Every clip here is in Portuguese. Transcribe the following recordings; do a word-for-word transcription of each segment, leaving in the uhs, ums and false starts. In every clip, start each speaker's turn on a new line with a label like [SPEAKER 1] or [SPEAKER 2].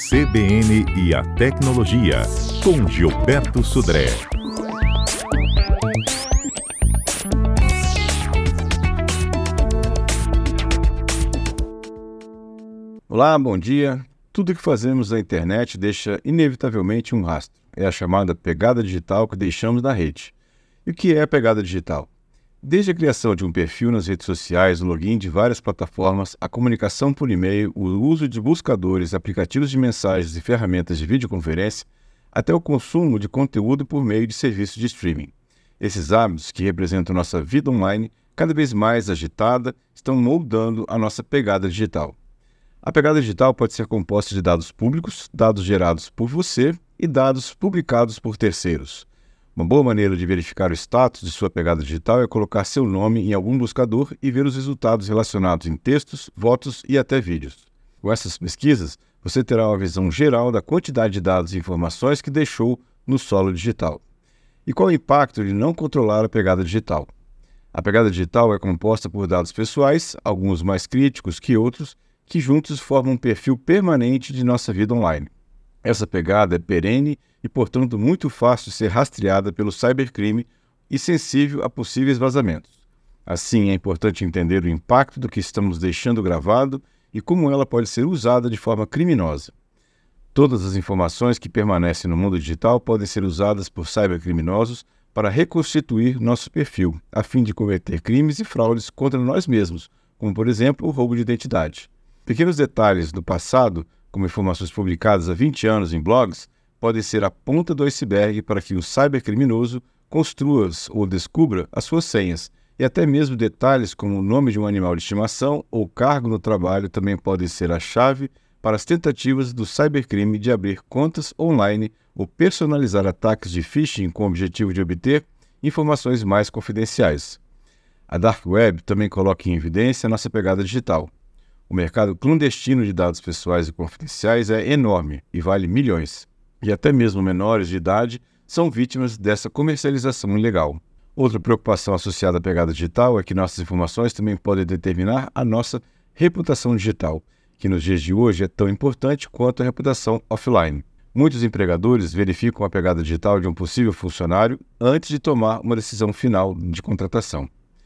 [SPEAKER 1] C B N e a Tecnologia, com Gilberto Sudré.
[SPEAKER 2] Olá, bom dia. Tudo que fazemos na internet deixa inevitavelmente um rastro. É a chamada pegada digital que deixamos na rede. E o que é a pegada digital? Desde a criação de um perfil nas redes sociais, o login de várias plataformas, a comunicação por e-mail, o uso de buscadores, aplicativos de mensagens e ferramentas de videoconferência, até o consumo de conteúdo por meio de serviços de streaming. Esses hábitos, que representam nossa vida online, cada vez mais agitada, estão moldando a nossa pegada digital. A pegada digital pode ser composta de dados públicos, dados gerados por você e dados publicados por terceiros. Uma boa maneira de verificar o status de sua pegada digital é colocar seu nome em algum buscador e ver os resultados relacionados em textos, votos e até vídeos. Com essas pesquisas, você terá uma visão geral da quantidade de dados e informações que deixou no solo digital. E qual o impacto de não controlar a pegada digital? A pegada digital é composta por dados pessoais, alguns mais críticos que outros, que juntos formam um perfil permanente de nossa vida online. Essa pegada é perene e, portanto, muito fácil de ser rastreada pelo cybercrime e sensível a possíveis vazamentos. Assim, é importante entender o impacto do que estamos deixando gravado e como ela pode ser usada de forma criminosa. Todas as informações que permanecem no mundo digital podem ser usadas por cybercriminosos para reconstituir nosso perfil, a fim de cometer crimes e fraudes contra nós mesmos, como, por exemplo, o roubo de identidade. Pequenos detalhes do passado, como informações publicadas há vinte anos em blogs, podem ser a ponta do iceberg para que um cybercriminoso construa ou descubra as suas senhas, e até mesmo detalhes como o nome de um animal de estimação ou cargo no trabalho também podem ser a chave para as tentativas do cybercrime de abrir contas online ou personalizar ataques de phishing com o objetivo de obter informações mais confidenciais. A Dark Web também coloca em evidência a nossa pegada digital. O mercado clandestino de dados pessoais e confidenciais é enorme e vale milhões. E até mesmo menores de idade são vítimas dessa comercialização ilegal. Outra preocupação associada à pegada digital é que nossas informações também podem determinar a nossa reputação digital, que nos dias de hoje é tão importante quanto a reputação offline. Muitos empregadores verificam a pegada digital de um possível funcionário antes de tomar uma decisão final de contratação.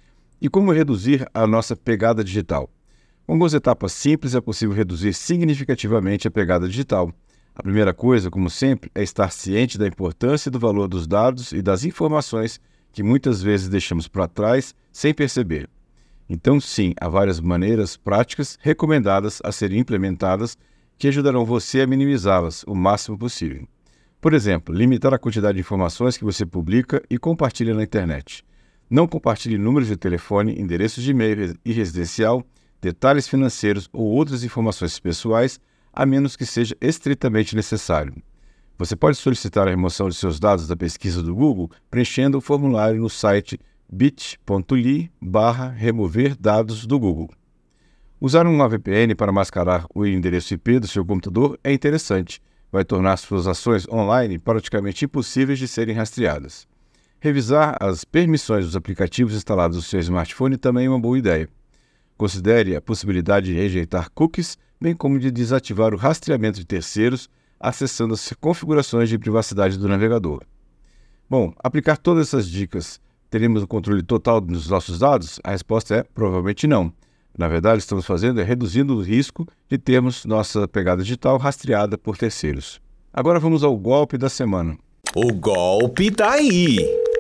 [SPEAKER 2] E como reduzir a nossa pegada digital? Com algumas etapas simples é possível reduzir significativamente a pegada digital. A primeira coisa, como sempre, é estar ciente da importância e do valor dos dados e das informações que muitas vezes deixamos para trás sem perceber. Então, sim, há várias maneiras práticas recomendadas a serem implementadas que ajudarão você a minimizá-las o máximo possível. Por exemplo, limitar a quantidade de informações que você publica e compartilha na internet. Não compartilhe números de telefone, endereços de e-mail e residencial, detalhes financeiros ou outras informações pessoais, a menos que seja estritamente necessário. Você pode solicitar a remoção de seus dados da pesquisa do Google preenchendo o formulário no site bit.ly barra remover dados do Google. Usar uma V P N para mascarar o endereço I P do seu computador é interessante. Vai tornar suas ações online praticamente impossíveis de serem rastreadas. Revisar as permissões dos aplicativos instalados no seu smartphone também é uma boa ideia. Considere a possibilidade de rejeitar cookies, bem como de desativar o rastreamento de terceiros, acessando as configurações de privacidade do navegador. Bom, aplicar todas essas dicas, teremos o controle total dos nossos dados? A resposta é provavelmente não. Na verdade, estamos fazendo é reduzindo o risco de termos nossa pegada digital rastreada por terceiros. Agora vamos ao golpe da semana.
[SPEAKER 3] O golpe tá aí!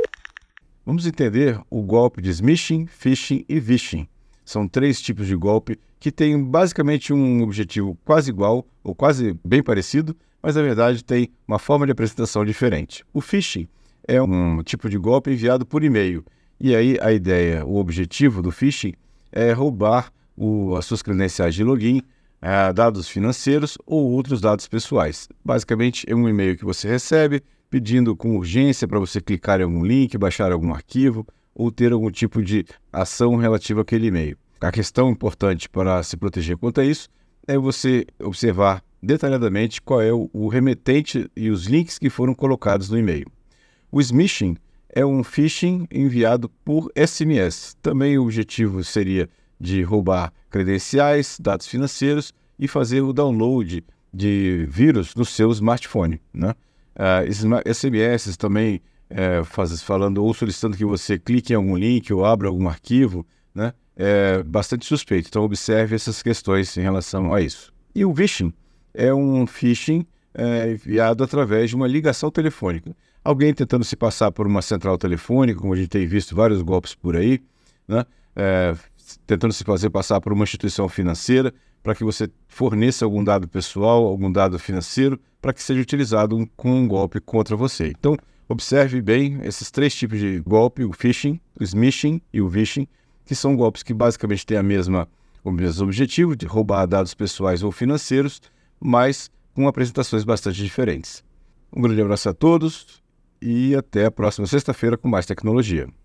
[SPEAKER 2] Vamos entender o golpe de smishing, phishing e vishing. São três tipos de golpe que têm basicamente um objetivo quase igual ou quase bem parecido, mas na verdade tem uma forma de apresentação diferente. O phishing é um tipo de golpe enviado por e-mail. E aí a ideia, o objetivo do phishing é roubar o, as suas credenciais de login, eh, dados financeiros ou outros dados pessoais. Basicamente é um e-mail que você recebe pedindo com urgência para você clicar em algum link, baixar algum arquivo ou ter algum tipo de ação relativa àquele e-mail. A questão importante para se proteger quanto a isso é você observar detalhadamente qual é o, o remetente e os links que foram colocados no e-mail. O smishing é um phishing enviado por S M S. Também o objetivo seria de roubar credenciais, dados financeiros e fazer o download de vírus no seu smartphone, né? Uh, S M S também é, faz, falando ou solicitando que você clique em algum link ou abra algum arquivo, né? É bastante suspeito. Então observe essas questões em relação a isso. E o phishing é um phishing é, enviado através de uma ligação telefônica. Alguém tentando se passar por uma central telefônica, como a gente tem visto vários golpes por aí, né? É, tentando se fazer passar por uma instituição financeira para que você forneça algum dado pessoal, algum dado financeiro, para que seja utilizado um, com um golpe contra você. Então, observe bem esses três tipos de golpe, o phishing, o smishing e o vishing, que são golpes que basicamente têm a mesma, o mesmo objetivo de roubar dados pessoais ou financeiros, mas com apresentações bastante diferentes. Um grande abraço a todos e até a próxima sexta-feira com mais tecnologia.